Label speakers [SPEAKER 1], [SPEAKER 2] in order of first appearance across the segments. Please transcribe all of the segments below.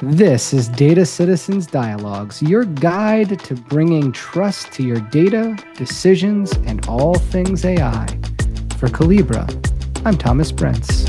[SPEAKER 1] This is Data Citizens Dialogues, your guide to bringing trust to your data, decisions, and all things AI. For Collibra, I'm Thomas Brents.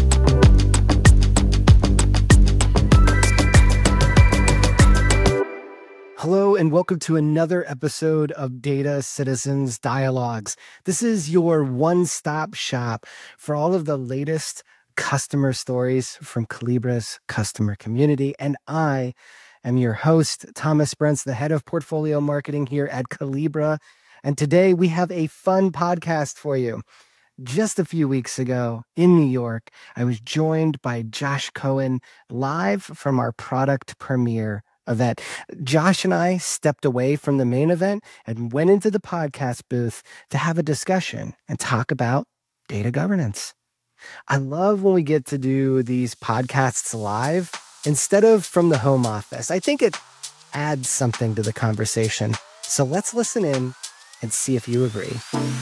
[SPEAKER 1] Hello, and welcome to another episode of Data Citizens Dialogues. This is your one-stop shop for all of the latest customer stories from Collibra's customer community. And I am your host, Thomas Brents, the head of portfolio marketing here at Collibra. And today we have a fun podcast for you. Just a few weeks ago in New York, I was joined by Josh Cohen live from our product premiere event. Josh and I stepped away from the main event and went into the podcast booth to have a discussion and talk about data governance. I love when we get to do these podcasts live instead of from the home office. I think it adds something to the conversation. So let's listen in and see if you agree.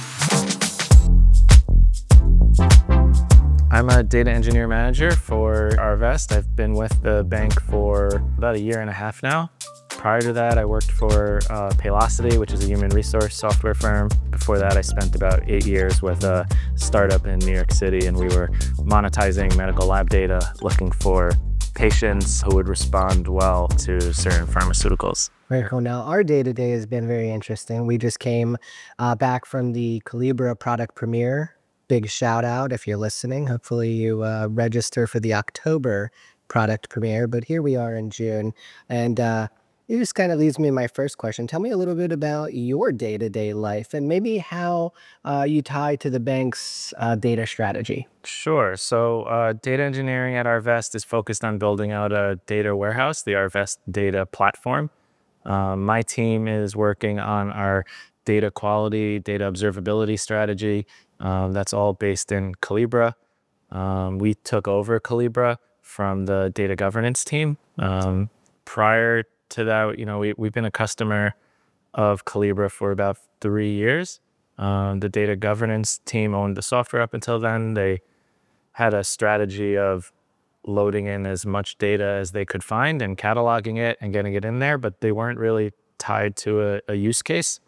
[SPEAKER 2] I'm a data engineer manager for Arvest. I've been with the bank for about a year and a half now. Prior to that, I worked for Paylocity, which is a human resource software firm. Before that, I spent about 8 years with a startup in New York City, and we were monetizing medical lab data, looking for patients who would respond well to certain pharmaceuticals.
[SPEAKER 1] Very cool. Now, our day-to-day has been very interesting. We just came back from the Collibra product premiere. Big shout out if you're listening. Hopefully you register for the October product premiere, but here we are in June. And it just kind of leads me to my first question. Tell me a little bit about your day-to-day life and maybe how you tie to the bank's data strategy.
[SPEAKER 2] Sure. So data engineering at Arvest is focused on building out a data warehouse, the Arvest data platform. My team is working on our data quality, data observability strategy. That's all based in Collibra. We took over Collibra from the data governance team. Prior to that, we've been a customer of Collibra for about 3 years. The data governance team owned the software up until then. They had a strategy of loading in as much data as they could find and cataloging it and getting it in there, but they weren't really tied to a use case.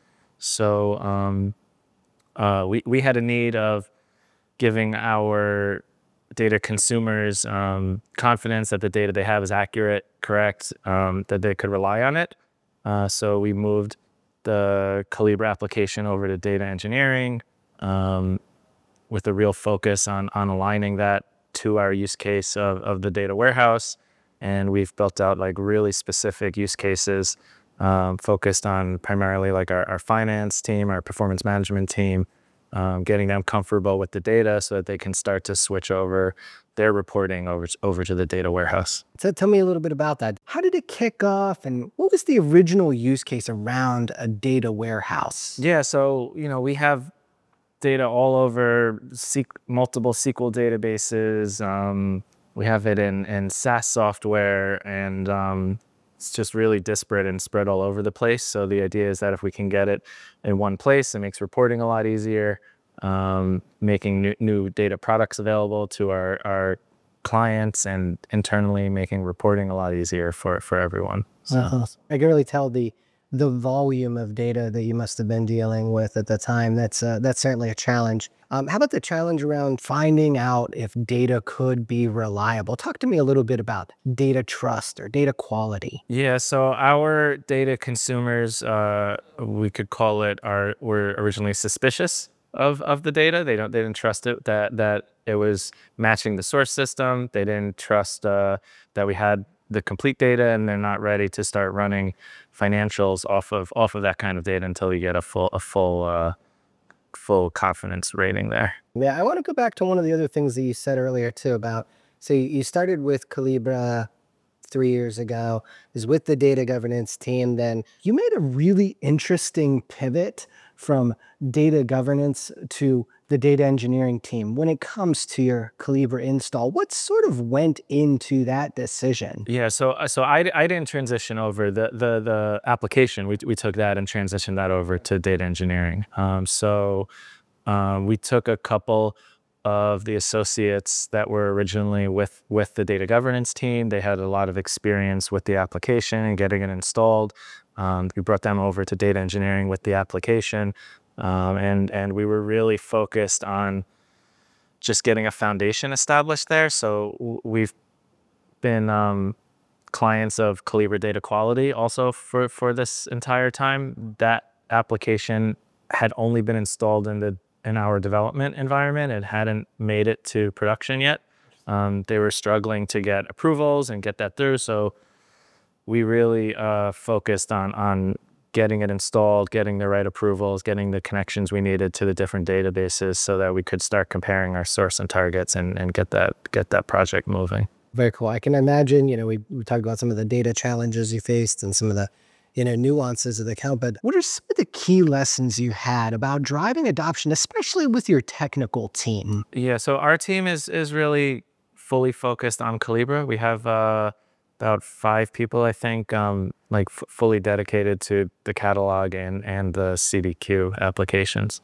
[SPEAKER 2] So we had a need of giving our data consumers confidence that the data they have is accurate, correct, that they could rely on it. So we moved the Collibra application over to data engineering with a real focus on aligning that to our use case of the data warehouse. And we've built out like really specific use cases focused on primarily like our finance team, our performance management team, getting them comfortable with the data so that they can start to switch over their reporting over to the data warehouse.
[SPEAKER 1] So tell me a little bit about that. How did it kick off and what was the original use case around a data warehouse?
[SPEAKER 2] Yeah, so we have data all over multiple SQL databases. We have it in SaaS software, and it's just really disparate and spread all over the place. So the idea is that if we can get it in one place, it makes reporting a lot easier, making new data products available to our clients, and internally making reporting a lot easier for everyone. So.
[SPEAKER 1] I can really tell the volume of data that you must have been dealing with at the time. That's certainly a challenge. How about the challenge around finding out if data could be reliable? Talk to me a little bit about data trust or data quality.
[SPEAKER 2] Yeah, so our data consumers, we could call it, were originally suspicious of the data. They didn't trust it that it was matching the source system. They didn't trust that we had the complete data, and they're not ready to start running financials off of that kind of data until you get a full confidence rating there.
[SPEAKER 1] Yeah, I want to go back to one of the other things that you said earlier too about, so you started with Collibra 3 years ago, is with the data governance team. Then you made a really interesting pivot from data governance to the data engineering team. When it comes to your Collibra install, what sort of went into that decision?
[SPEAKER 2] Yeah, so I didn't transition over the application. We took that and transitioned that over to data engineering. We took a couple of the associates that were originally with the data governance team. They had a lot of experience with the application and getting it installed. We brought them over to data engineering with the application, and we were really focused on just getting a foundation established there. So we've been clients of Collibra Data Quality also for this entire time. That application had only been installed in our development environment. It hadn't made it to production yet. They were struggling to get approvals and get that through. So we really focused on getting it installed, getting the right approvals, getting the connections we needed to the different databases so that we could start comparing our source and targets and get that project moving.
[SPEAKER 1] Very cool. I can imagine, we talked about some of the data challenges you faced and some of the, nuances of the account, but what are some of the key lessons you had about driving adoption, especially with your technical team?
[SPEAKER 2] Yeah, so our team is really fully focused on Collibra. We have about 5 people, I think, fully dedicated to the catalog and the CDQ applications.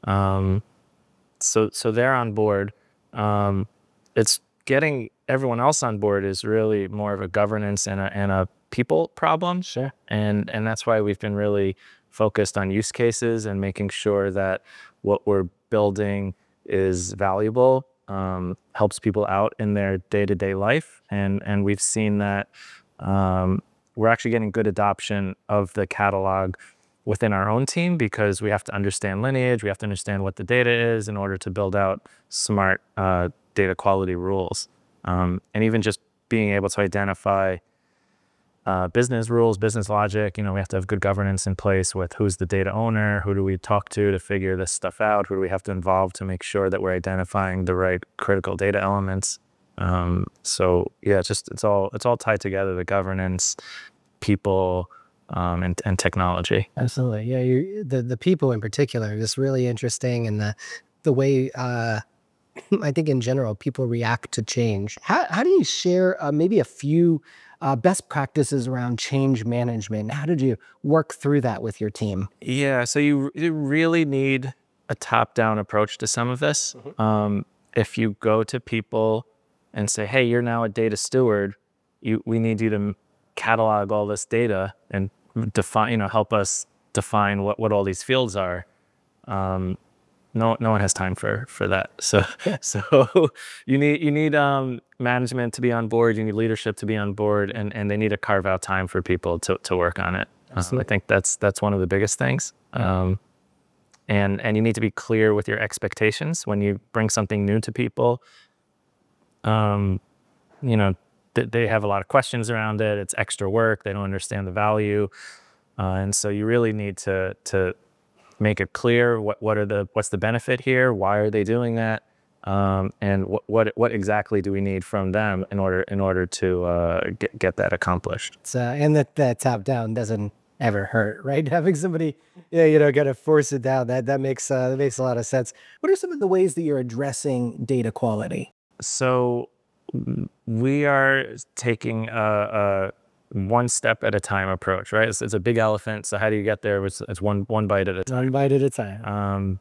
[SPEAKER 2] So they're on board. It's getting everyone else on board is really more of a governance and a people problem.
[SPEAKER 1] Sure.
[SPEAKER 2] And that's why we've been really focused on use cases and making sure that what we're building is valuable, helps people out in their day-to-day life. And we've seen that we're actually getting good adoption of the catalog within our own team because we have to understand lineage, we have to understand what the data is in order to build out smart data quality rules. And even just being able to identify business rules, business logic, we have to have good governance in place with who's the data owner, who do we talk to figure this stuff out, who do we have to involve to make sure that we're identifying the right critical data elements. So yeah, it's all tied together, the governance, people, and technology.
[SPEAKER 1] Absolutely. Yeah, the people in particular are just really interesting, and the way I think in general people react to change. How do you share maybe a few best practices around change management? How did you work through that with your team?
[SPEAKER 2] Yeah, so you really need a top-down approach to some of this. If you go to people and say, hey, you're now a data steward, we need you to catalog all this data and define, help us define what all these fields are. No one has time for that. So you need management to be on board. You need leadership to be on board, and they need to carve out time for people to work on it. I think that's one of the biggest things. And you need to be clear with your expectations when you bring something new to people. They have a lot of questions around it. It's extra work. They don't understand the value, and so you really need to make it clear what's the benefit here, why are they doing that, and what exactly do we need from them in order to get that accomplished.
[SPEAKER 1] And that top down doesn't ever hurt, right? Having somebody, got to force it down. That makes a lot of sense. What are some of the ways that you're addressing data quality?
[SPEAKER 2] So we are taking a one step at a time approach, right? It's a big elephant. So how do you get there? It's one bite at a time.
[SPEAKER 1] One bite at a time.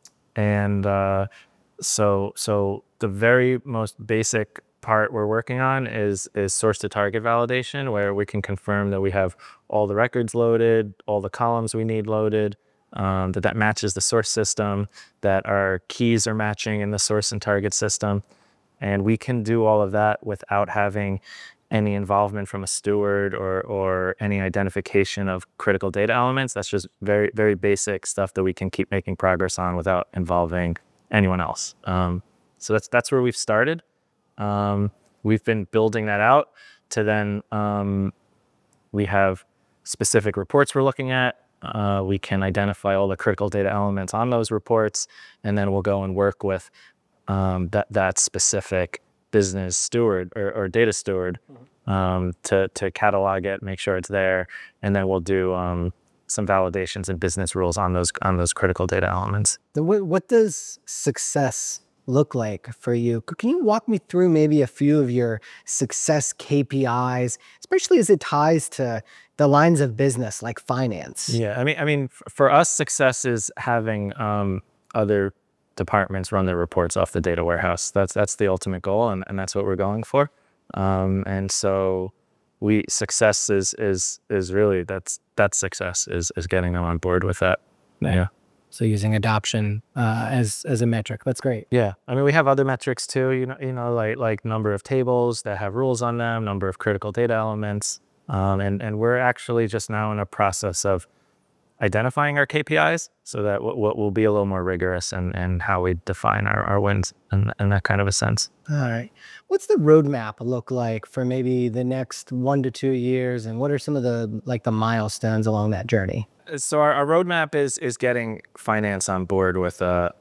[SPEAKER 2] So the very most basic part we're working on is source to target validation, where we can confirm that we have all the records loaded, all the columns we need loaded, that matches the source system, that our keys are matching in the source and target system. And we can do all of that without having any involvement from a steward or any identification of critical data elements. That's just very, very basic stuff that we can keep making progress on without involving anyone else. So that's where we've started. We've been building that out to then we have specific reports we're looking at. We can identify all the critical data elements on those reports, and then we'll go and work with that specific business steward or data steward to catalog it, make sure it's there, and then we'll do some validations and business rules on those critical data elements.
[SPEAKER 1] What does success look like for you? Can you walk me through maybe a few of your success KPIs, especially as it ties to the lines of business like finance?
[SPEAKER 2] Yeah, I mean, for us, success is having other departments run their reports off the data warehouse. That's the ultimate goal, and that's what we're going for. And so success is really that's success is getting them on board with that. Yeah.
[SPEAKER 1] So using adoption as a metric. That's great.
[SPEAKER 2] Yeah. I mean, we have other metrics too, like number of tables that have rules on them, number of critical data elements. And we're actually just now in a process of identifying our KPIs so that we'll be a little more rigorous in how we define our wins in that kind of a sense.
[SPEAKER 1] All right. What's the roadmap look like for maybe the next 1 to 2 years? And what are some of the milestones along that journey?
[SPEAKER 2] So our roadmap is getting finance on board with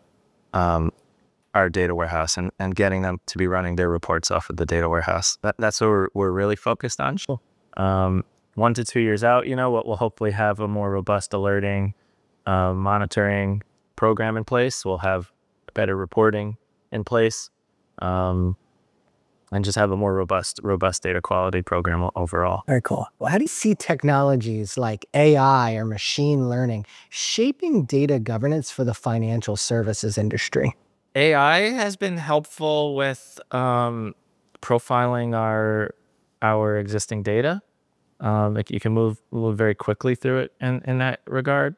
[SPEAKER 2] our data warehouse and getting them to be running their reports off of the data warehouse. That's what we're really focused on.
[SPEAKER 1] Sure.
[SPEAKER 2] 1 to 2 years out, we'll hopefully have a more robust alerting, monitoring program in place. We'll have better reporting in place, and just have a more robust data quality program overall.
[SPEAKER 1] Very cool. Well, how do you see technologies like AI or machine learning shaping data governance for the financial services industry?
[SPEAKER 2] AI has been helpful with profiling our existing data. You can move very quickly through it in that regard.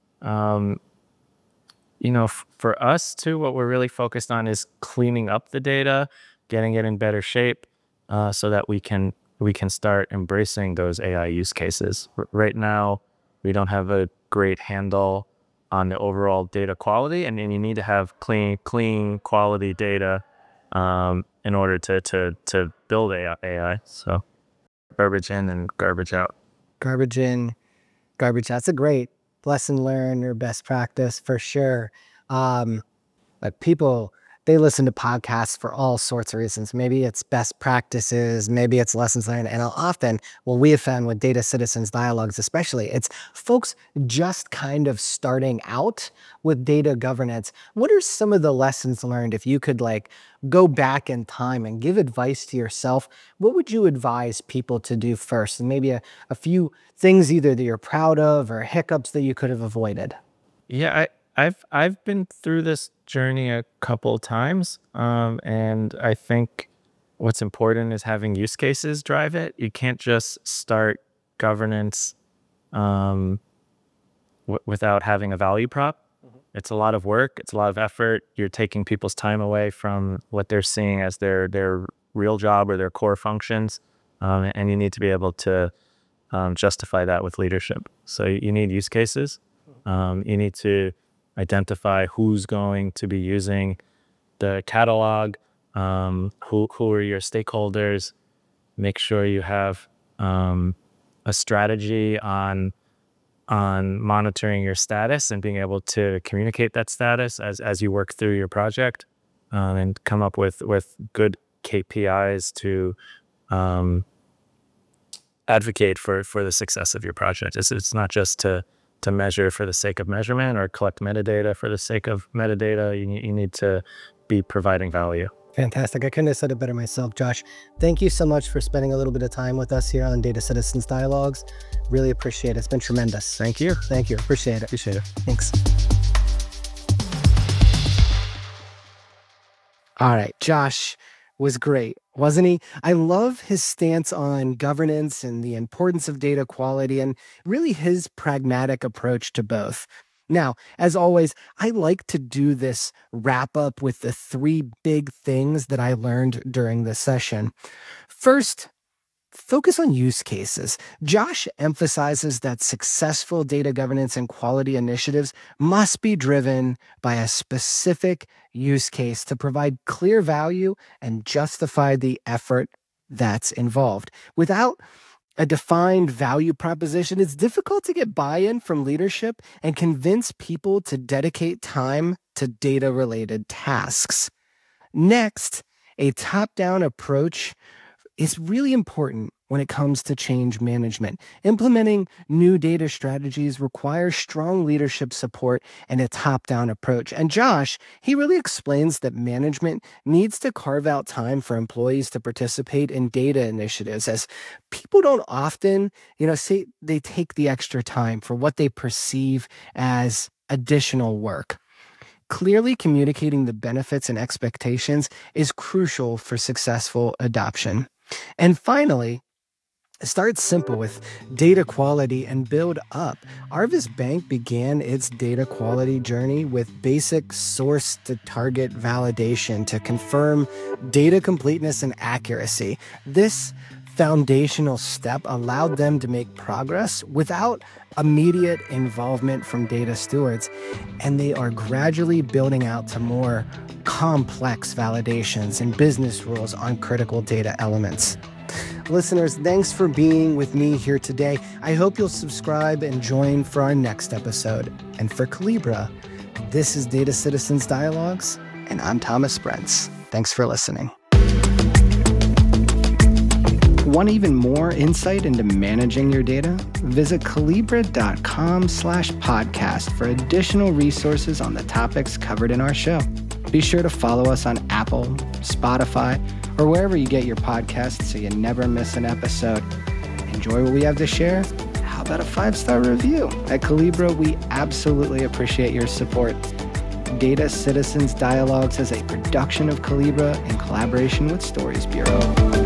[SPEAKER 2] For us too, what we're really focused on is cleaning up the data, getting it in better shape, so that we can start embracing those AI use cases. Right now, we don't have a great handle on the overall data quality, and you need to have clean quality data in order to build AI. So garbage in and garbage out.
[SPEAKER 1] Garbage in, garbage out. That's a great lesson learned or best practice for sure. But people, they listen to podcasts for all sorts of reasons. Maybe it's best practices, maybe it's lessons learned. And often what we have found with Data Citizens Dialogues, especially, it's folks just kind of starting out with data governance. What are some of the lessons learned? If you could go back in time and give advice to yourself, what would you advise people to do first? And maybe a few things either that you're proud of or hiccups that you could have avoided.
[SPEAKER 2] Yeah, I've been through this journey a couple times, and I think what's important is having use cases drive it. You can't just start governance without having a value prop. It's a lot of work. It's a lot of effort. You're taking people's time away from what they're seeing as their real job or their core functions, and you need to be able to justify that with leadership. So you need use cases. You need to identify who's going to be using the catalog, who are your stakeholders. Make sure you have a strategy on monitoring your status and being able to communicate that status as you work through your project, and come up with good KPIs to advocate for the success of your project. It's not just to measure for the sake of measurement or collect metadata for the sake of metadata. You need to be providing value.
[SPEAKER 1] Fantastic. I couldn't have said it better myself, Josh. Thank you so much for spending a little bit of time with us here on Data Citizens Dialogues. Really appreciate it. It's been tremendous.
[SPEAKER 2] Thank you.
[SPEAKER 1] Thank you. Appreciate it.
[SPEAKER 2] Appreciate it.
[SPEAKER 1] Thanks. All right. Josh was great, wasn't he? I love his stance on governance and the importance of data quality and really his pragmatic approach to both. Now, as always, I like to do this wrap up with the 3 big things that I learned during the session. First, focus on use cases. Josh emphasizes that successful data governance and quality initiatives must be driven by a specific use case to provide clear value and justify the effort that's involved. Without a defined value proposition, it's difficult to get buy-in from leadership and convince people to dedicate time to data-related tasks. Next, a top-down approach is really important when it comes to change management. Implementing new data strategies requires strong leadership support and a top-down approach. And Josh, he really explains that management needs to carve out time for employees to participate in data initiatives, as people don't often, say they take the extra time for what they perceive as additional work. Clearly communicating the benefits and expectations is crucial for successful adoption. And finally, start simple with data quality and build up. Arvis Bank began its data quality journey with basic source to target validation to confirm data completeness and accuracy. This foundational step allowed them to make progress without immediate involvement from data stewards, and they are gradually building out to more complex validations and business rules on critical data elements. Listeners, thanks for being with me here today. I hope you'll subscribe and join for our next episode. And for Collibra, this is Data Citizens Dialogues, and I'm Thomas Brents. Thanks for listening. Want even more insight into managing your data? Visit Collibra.com/podcast for additional resources on the topics covered in our show. Be sure to follow us on Apple, Spotify, or wherever you get your podcasts so you never miss an episode. Enjoy what we have to share? How about a 5-star review? At Collibra, we absolutely appreciate your support. Data Citizens Dialogues is a production of Collibra in collaboration with Stories Bureau.